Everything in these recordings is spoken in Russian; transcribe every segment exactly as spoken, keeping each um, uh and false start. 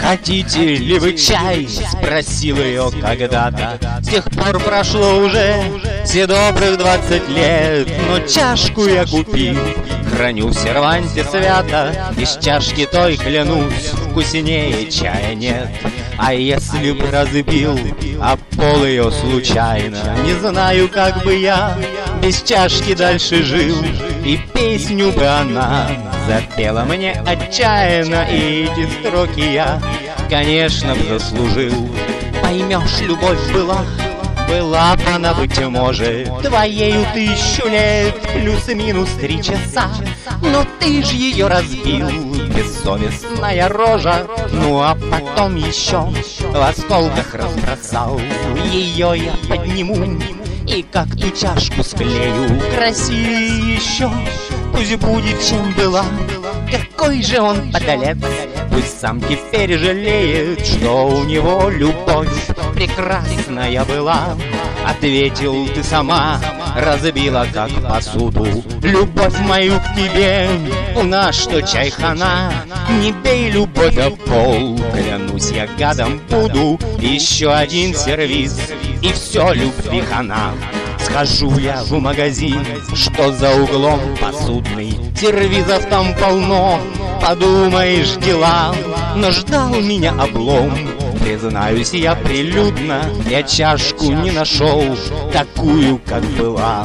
«Хотите ли вы чай?» — спросил ее когда-то. С тех пор прошло уже все добрых двадцать лет, но чашку я купил, храню в серванте свято. Из чашки той, клянусь, вкуснее чая нет. А если б разбил об пол ее случайно, не знаю, как бы я без чашки дальше жил. И песню бы она запела мне отчаянно, и эти строки я, конечно, б заслужил. Поймешь, любовь была, была б она, быть может, твоею тысячу лет, плюс-минус три часа. Но ты ж ее разбил, бессовестная рожа. Ну а потом еще в осколках разбросал. Ее я подниму и как ту чашку склею. Красивее еще, пусть будет, чем была. Какой же он подлец, пусть сам теперь жалеет, что у него любовь прекрасная была. Ответил ты сама, разбила как посуду любовь мою к тебе. У нас что чайхана, не бей любовь об пол. Клянусь, я гадом буду, еще один сервиз, и все, любви хана. Схожу я в магазин, что за углом посудный, сервизов там полно, подумаешь, дела. Но ждал меня облом, признаюсь я прилюдно, я чашку не нашел такую, как была.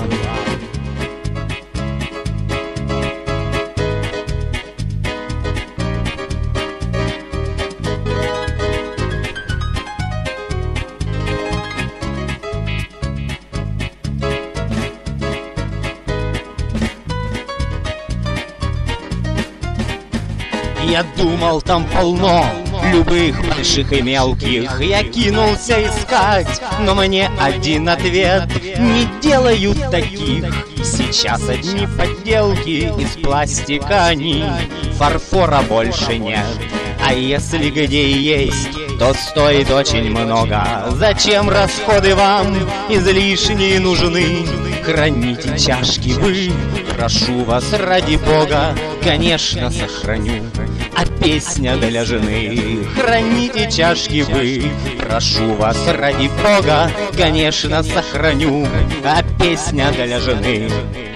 Я думал, там полно любых больших и мелких. Я кинулся искать, но мне один ответ: не делают таких. Сейчас одни подделки из пластика они, фарфора больше нет. А если где и есть, то стоит очень много. Зачем расходы вам излишние нужны? Храните чашки вы, прошу вас ради Бога. Конечно, сохраню, а песня для жены. Храните чашки вы, прошу вас ради Бога. Конечно, сохраню, а песня для жены.